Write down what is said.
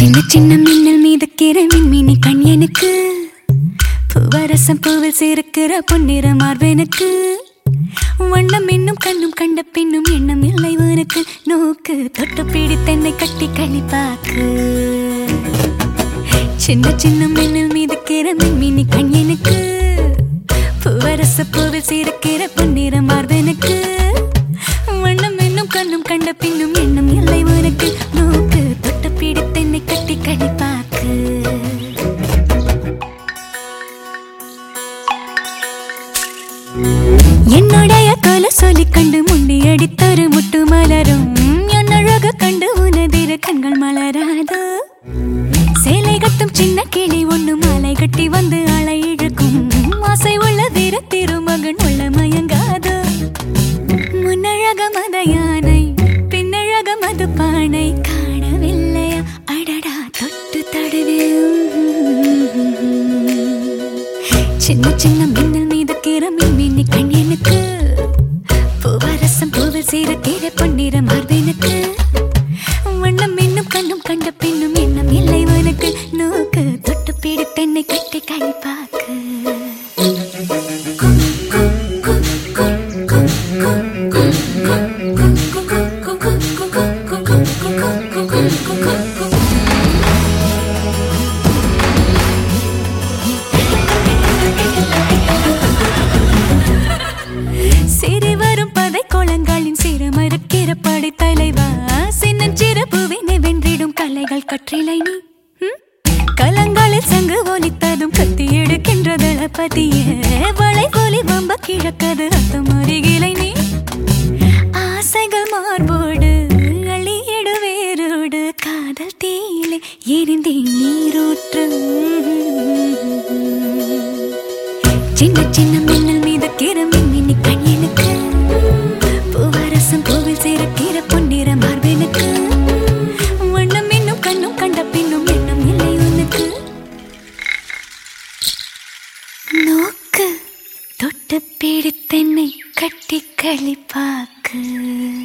சின்ன சின்ன மின்னல் மீதுக்கிற மின்மினி கண் எனக்கு, பூவரசம் பூவில் சேர்க்கிற பொன்னிற மார்பெனக்கு, வண்ணம் இன்னும் கண்ணும் கண்ட பின்னும் எண்ணம் இல்லை உனக்கு, நோக்கு தொட்டு பிடித்தென்னை கட்டி கழிப்பாக்கு. சின்ன சின்ன மின்னல் மீதுக்கிற மின்மினி கண் எனக்கு, பூவரச பூவில் சேர்க்கிற பொன்னிற மார்பெனக்கு, வண்ணம் இன்னும் கண்ணும் கண்ட பின்னும் எண்ணம் இல்லை உனக்கு, நோக்கு தொட்டு பிடித்தென்னை கட்டி கழிப்பாக்கு. என்னுடைய கொலை சொல்லி கண்டு முண்டி அடித்தரு முட்டு மலரும், என் அழக கண்டு உனதிரு கண்கள் மலராது, சேலை கட்டும் சின்ன கிளி ஒண்ணு மாலை கட்டி வந்து அலை இழுக்கும், ஆசை உள்ள வீர திருமகன் உள்ள மயங்காது, முன்னழக மத யானை பின்னழக மது பானை காணவில்லையா அடடா தொட்டு தடவே. சின்ன சின்ன மின்னல் மீது கிரமின் மின்னி கண் எனக்கு, பூவரசம் பூவில் சீரக்கிற பொன்னிற மார்பெனக்கு, வண்ணம் இன்னும் கண்ணும் கண்ட பின்னும் எண்ணம் இல்லை உனக்கு, நோக்கு தொட்டு பிடித்தென்னை கட்டி கழிப்பாக்கு. சிறி வரும் பதை கோலங்களின் சிறமறுக்கிற படை தலைவா, சின்னஞ்சிறு பூவினை வென்றிடும் கலைகள் கற்றிலை நீ, கலங்களில் சங்கு ஒலித்ததும் கத்தி எடுக்கின்ற தளபதியே, வளை போலி வம்ப கிழக்கது ரத்தம் அருகிலை நீ, ஆசைகள் மார்போடு அழியடு வேரோடு காதல் தீயிலே எரிந்தே நீரூற்று. சின்ன சின்ன மின்னல் மீது கிரமின் மின்னி கண் எனக்கு, பூவரசம் பூவில் சேர்க்கிற பொன்னிற மார்பெனக்கு, வண்ணம் இன்னும் கண்ணும் கண்ட பின்னும் எண்ணம் இல்லை உனக்கு, நோக்கு தொட்டு பிடித்தென்னை கட்டி கழிப்பாக்கு.